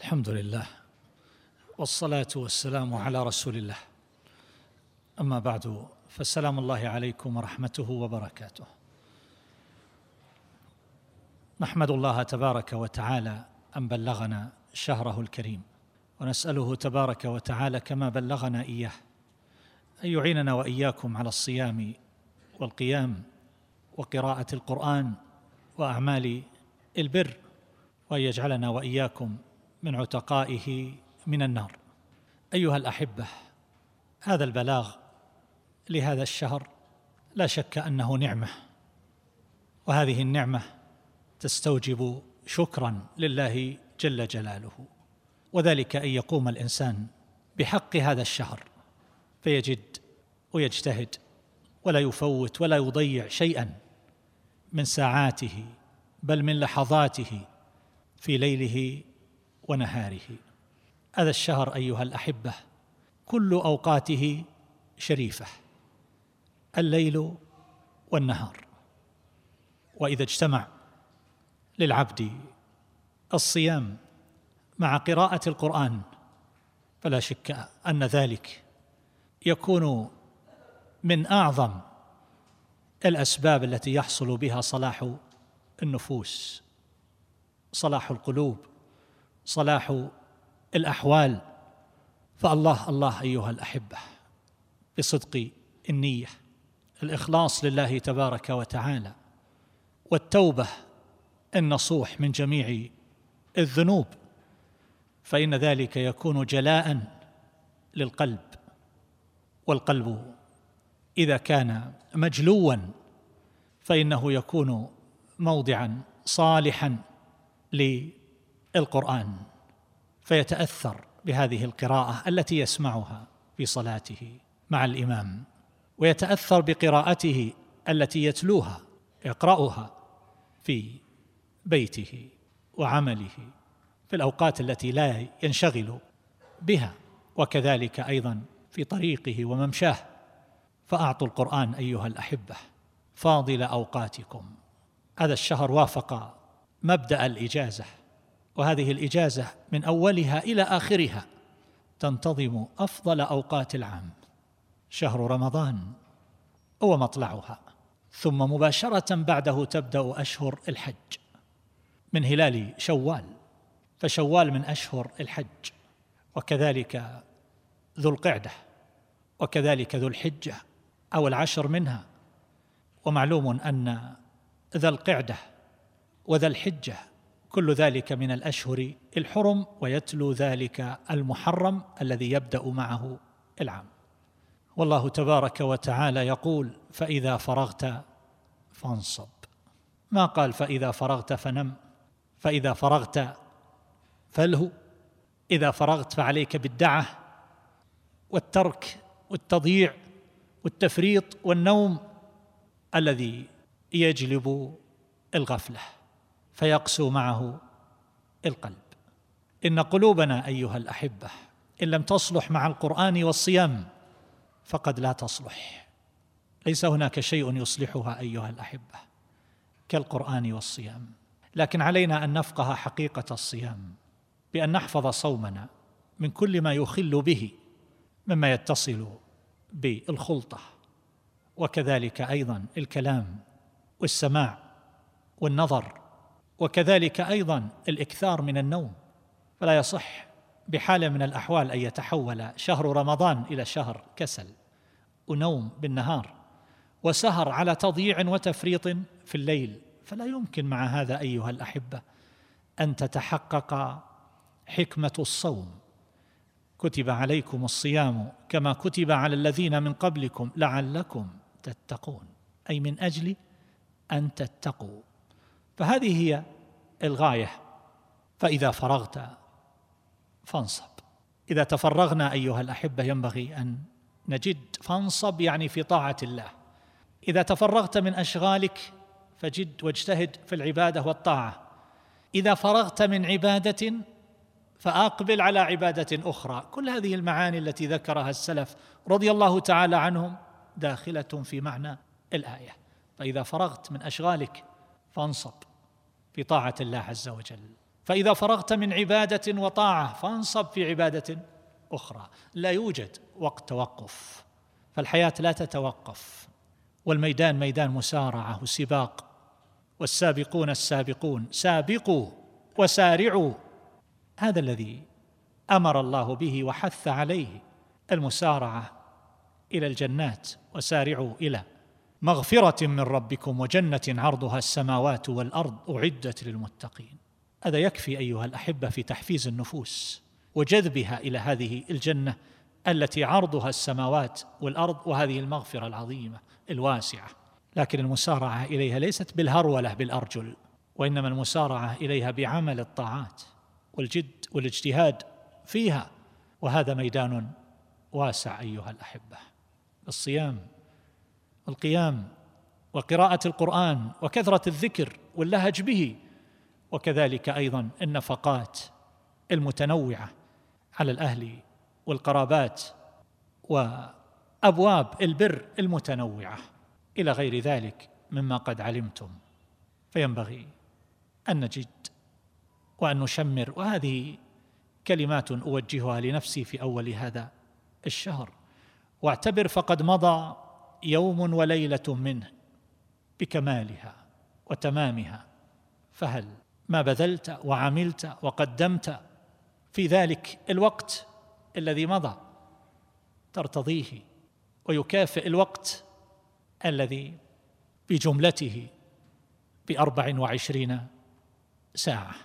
الحمد لله والصلاة والسلام على رسول الله. أما بعد، فالسلام الله عليكم ورحمته وبركاته. نحمد الله تبارك وتعالى أن بلغنا شهره الكريم، ونسأله تبارك وتعالى كما بلغنا إياه أن يعيننا وإياكم على الصيام والقيام وقراءة القرآن وأعمال البر، وأن يجعلنا وإياكم من عتقائه من النار. أيها الأحبة، هذا البلاغ لهذا الشهر لا شك أنه نعمة، وهذه النعمة تستوجب شكرا لله جل جلاله، وذلك أن يقوم الإنسان بحق هذا الشهر فيجد ويجتهد ولا يفوت ولا يضيع شيئا من ساعاته بل من لحظاته في ليله ونهاره. هذا الشهر أيها الأحبة كل أوقاته شريفة، الليل والنهار، وإذا اجتمع للعبد الصيام مع قراءة القرآن فلا شك أن ذلك يكون من أعظم الأسباب التي يحصل بها صلاح النفوس، صلاح القلوب، صلاح الأحوال. فالله أيها الأحبة بصدق النية، الإخلاص لله تبارك وتعالى، والتوبة النصوح من جميع الذنوب، فإن ذلك يكون جلاء للقلب، والقلب إذا كان مجلوا فإنه يكون موضعا صالحا للقرآن، فيتأثر بهذه القراءة التي يسمعها في صلاته مع الإمام، ويتأثر بقراءته التي يتلوها يقرأها في بيته وعمله في الأوقات التي لا ينشغل بها، وكذلك أيضا في طريقه وممشاه. فأعطوا القرآن أيها الأحبة فاضل أوقاتكم. هذا الشهر وافق مبدأ الإجازة، وهذه الإجازة من أولها إلى آخرها تنتظم أفضل أوقات العام. شهر رمضان هو مطلعها، ثم مباشرة بعده تبدأ أشهر الحج من هلال شوال، فشوال من أشهر الحج، وكذلك ذو القعدة، وكذلك ذو الحجة أو العشر منها. ومعلوم أن ذا القعدة وذا الحجة كل ذلك من الأشهر الحرم، ويتلو ذلك المحرم الذي يبدأ معه العام. والله تبارك وتعالى يقول: فإذا فرغت فانصب. ما قال فإذا فرغت فنم، فإذا فرغت فالهو. إذا فرغت فعليك بالدعة والترك والتضييع والتفريط والنوم الذي يجلب الغفلة فيقسو معه القلب. إن قلوبنا أيها الأحبة إن لم تصلح مع القرآن والصيام فقد لا تصلح. ليس هناك شيء يصلحها أيها الأحبة كالقرآن والصيام، لكن علينا أن نفقه حقيقة الصيام بأن نحفظ صومنا من كل ما يخل به مما يتصل بالخلطة، وكذلك أيضا الكلام والسماع والنظر، وكذلك أيضا الإكثار من النوم. فلا يصح بحال من الأحوال أن يتحول شهر رمضان إلى شهر كسل ونوم بالنهار وسهر على تضييع وتفريط في الليل. فلا يمكن مع هذا أيها الأحبة أن تتحقق حكمة الصوم. كتب عليكم الصيام كما كتب على الذين من قبلكم لعلكم تتقون، أي من أجل أن تتقوا. فهذه هي الغاية. فإذا فرغت فانصب. إذا تفرغنا أيها الأحبة ينبغي أن نجد. فانصب يعني في طاعة الله. إذا تفرغت من أشغالك فجد واجتهد في العبادة والطاعة. إذا فرغت من عبادة فأقبل على عبادة أخرى. كل هذه المعاني التي ذكرها السلف رضي الله تعالى عنهم داخلة في معنى الآية. فإذا فرغت من أشغالك فانصب في طاعة الله عز وجل. فإذا فرغت من عبادة وطاعة فانصب في عبادة أخرى. لا يوجد وقت توقف، فالحياة لا تتوقف، والميدان ميدان مسارعة وسباق. والسابقون السابقون سابقوا وسارعوا، هذا الذي أمر الله به وحث عليه، المسارعة إلى الجنات. وسارعوا إلى مغفرة من ربكم وجنة عرضها السماوات والأرض أعدت للمتقين. هذا يكفي أيها الأحبة في تحفيز النفوس وجذبها إلى هذه الجنة التي عرضها السماوات والأرض، وهذه المغفرة العظيمة الواسعة. لكن المسارعة إليها ليست بالهرولة بالأرجل، وإنما المسارعة إليها بعمل الطاعات والجد والاجتهاد فيها، وهذا ميدان واسع أيها الأحبة. الصيام والقيام وقراءة القرآن وكثرة الذكر واللهج به، وكذلك أيضا النفقات المتنوعة على الأهل والقرابات وأبواب البر المتنوعة إلى غير ذلك مما قد علمتم. فينبغي أن نجد وأن نشمر، وهذه كلمات أوجهها لنفسي في أول هذا الشهر. واعتبر فقد مضى يوم وليلة منه بكمالها وتمامها، فهل ما بذلت وعملت وقدمت في ذلك الوقت الذي مضى ترتضيه ويكافئ الوقت الذي بجملته ب24 ساعة؟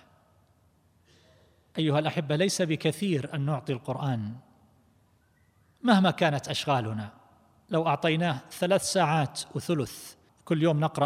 أيها الأحبة، ليس بكثير أن نعطي القرآن مهما كانت أشغالنا. لو أعطيناه 3 ساعات وثلث كل يوم، نقرأ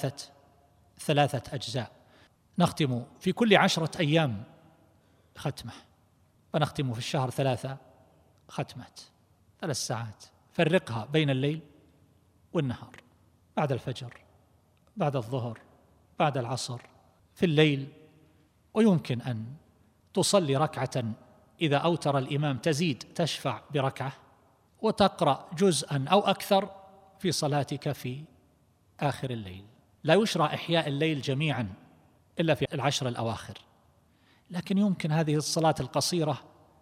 ثلاثة أجزاء، نختم في كل 10 أيام ختمة، ونختم في الشهر 3 ختمات، 3 ساعات. فرقها بين الليل والنهار، بعد الفجر، بعد الظهر، بعد العصر، في الليل. ويمكن أن تصلي ركعة إذا أوتر الإمام، تزيد تشفع بركعة، وتقرأ جزءا أو أكثر في صلاتك في آخر الليل. لا يشرع إحياء الليل جميعا إلا في 10 الأواخر، لكن يمكن هذه الصلاة القصيرة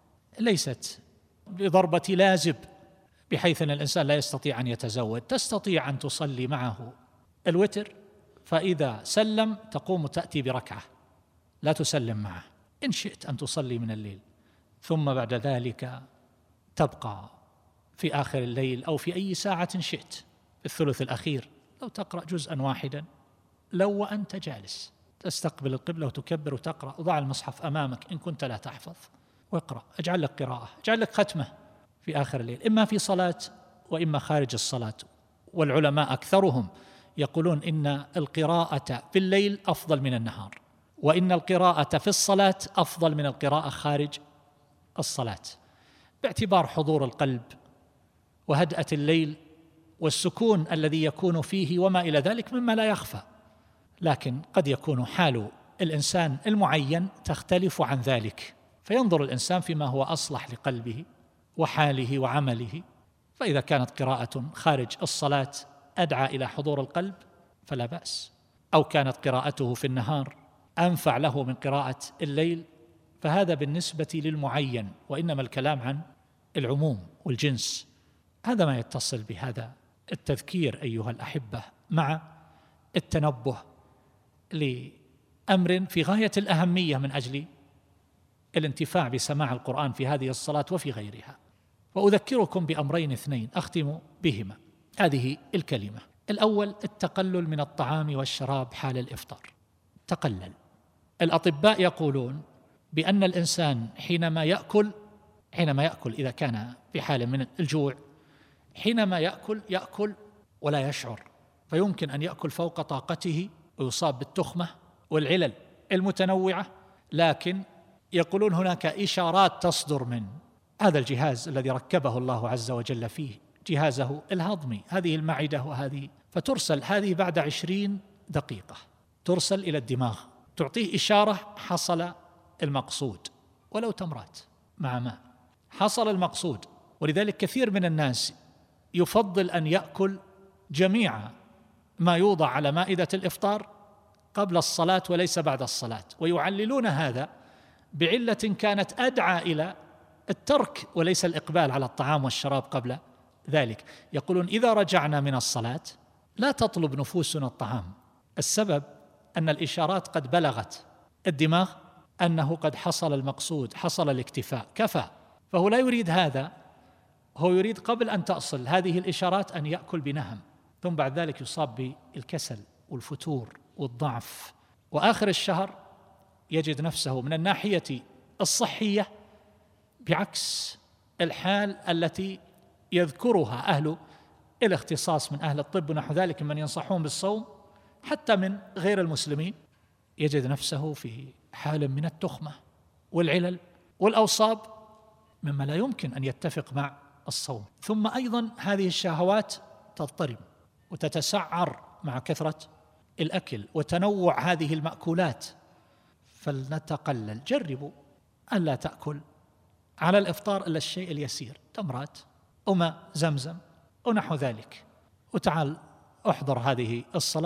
ليست بضربة لازب بحيث أن الإنسان لا يستطيع أن يتزود. تستطيع أن تصلي معه الوتر، فإذا سلم تقوم تأتي بركعة، لا تسلم معه. إن شئت أن تصلي من الليل، ثم بعد ذلك تبقى في آخر الليل أو في أي ساعة شئت في الثلث الأخير، لو تقرأ جزءا واحدا، لو وأنت جالس تستقبل القبلة وتكبر وتقرأ، وضع المصحف أمامك إن كنت لا تحفظ، واقرأ، اجعل لك قراءة، اجعل لك ختمة في آخر الليل، إما في صلاة وإما خارج الصلاة. والعلماء أكثرهم يقولون إن القراءة في الليل أفضل من النهار، وإن القراءة في الصلاة أفضل من القراءة خارج الصلاة، باعتبار حضور القلب وهدأة الليل والسكون الذي يكون فيه وما إلى ذلك مما لا يخفى. لكن قد يكون حال الإنسان المعين تختلف عن ذلك، فينظر الإنسان فيما هو أصلح لقلبه وحاله وعمله. فإذا كانت قراءة خارج الصلاة أدعى إلى حضور القلب فلا بأس، أو كانت قراءته في النهار أنفع له من قراءة الليل، فهذا بالنسبة للمعين، وإنما الكلام عن العموم والجنس. هذا ما يتصل بهذا التذكير أيها الأحبة، مع التنبه لأمر في غاية الأهمية من أجل الانتفاع بسماع القرآن في هذه الصلاة وفي غيرها. وأذكركم بأمرين 2 أختم بهما هذه الكلمة. الأول التقلل من الطعام والشراب حال الإفطار. تقلل. الأطباء يقولون بأن الإنسان حينما يأكل إذا كان في حال من الجوع، حينما يأكل ولا يشعر، فيمكن أن يأكل فوق طاقته ويصاب بالتخمة والعلل المتنوعة. لكن يقولون هناك إشارات تصدر من هذا الجهاز الذي ركبه الله عز وجل فيه، جهازه الهضمي، هذه المعدة وهذه، فترسل هذه بعد 20 دقيقة، ترسل إلى الدماغ، تعطيه إشارة حصل المقصود، ولو تمرات مع ماء حصل المقصود. ولذلك كثير من الناس يفضل أن يأكل جميع ما يوضع على مائدة الإفطار قبل الصلاة وليس بعد الصلاة، ويعللون هذا بعلة كانت أدعى إلى الترك وليس الإقبال على الطعام والشراب قبل ذلك. يقولون إذا رجعنا من الصلاة لا تطلب نفوسنا الطعام، السبب أن الإشارات قد بلغت الدماغ أنه قد حصل المقصود، حصل الاكتفاء، كفى، فهو لا يريد هذا، هو يريد قبل أن تصل هذه الإشارات أن يأكل بنهم، ثم بعد ذلك يصاب بالكسل والفتور والضعف، وآخر الشهر يجد نفسه من الناحية الصحية بعكس الحال التي يذكرها أهل الاختصاص من أهل الطب ونحو ذلك من ينصحون بالصوم حتى من غير المسلمين، يجد نفسه في حال من التخمة والعلل والأوصاب مما لا يمكن أن يتفق مع الصوم. ثم أيضا هذه الشهوات تضطرب وتتسعر مع كثرة الأكل وتنوع هذه المأكولات، فلنتقلل، جربوا أن لا تأكل على الإفطار إلا الشيء اليسير، تمرات أو ماء زمزم أو نحو ذلك، وتعال احضر هذه الصلاة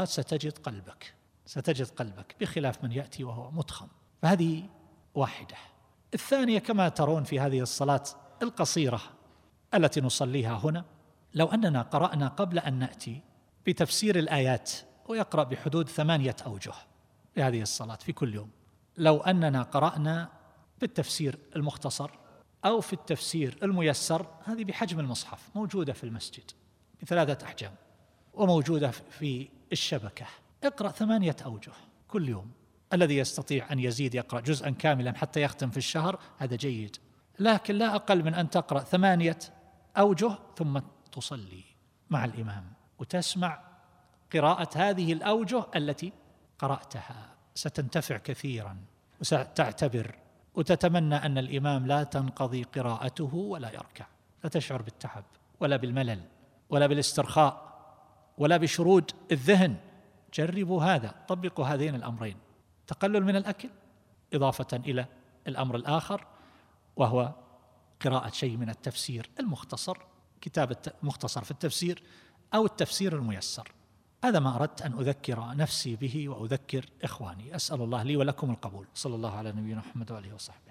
ستجد قلبك بخلاف من يأتي وهو متخم. فهذه واحدة. الثانية كما ترون في هذه الصلاة القصيرة التي نصليها هنا، لو أننا قرأنا قبل أن نأتي بتفسير الآيات، ويقرأ بحدود 8 أوجه لهذه الصلاة في كل يوم، لو أننا قرأنا بالتفسير المختصر أو في التفسير الميسر، هذه بحجم المصحف موجودة في المسجد ب3 أحجام وموجودة في الشبكة، اقرأ 8 أوجه كل يوم. الذي يستطيع أن يزيد يقرأ جزءا كاملا حتى يختم في الشهر هذا جيد، لكن لا أقل من أن تقرأ 8 أوجه ثم تصلي مع الإمام وتسمع قراءة هذه الأوجه التي قرأتها، ستنتفع كثيرا وستعتبر وتتمنى أن الإمام لا تنقضي قراءته ولا يركع، لا تشعر بالتعب ولا بالملل ولا بالاسترخاء ولا بشرود الذهن. جربوا هذا، طبقوا هذين الأمرين، تقلل من الأكل إضافة إلى الأمر الآخر وهو قراءة شيء من التفسير المختصر، كتاب مختصر في التفسير أو التفسير الميسر. هذا ما أردت أن أذكر نفسي به وأذكر إخواني. أسأل الله لي ولكم القبول. صلى الله على نبينا محمد وآله وصحبه.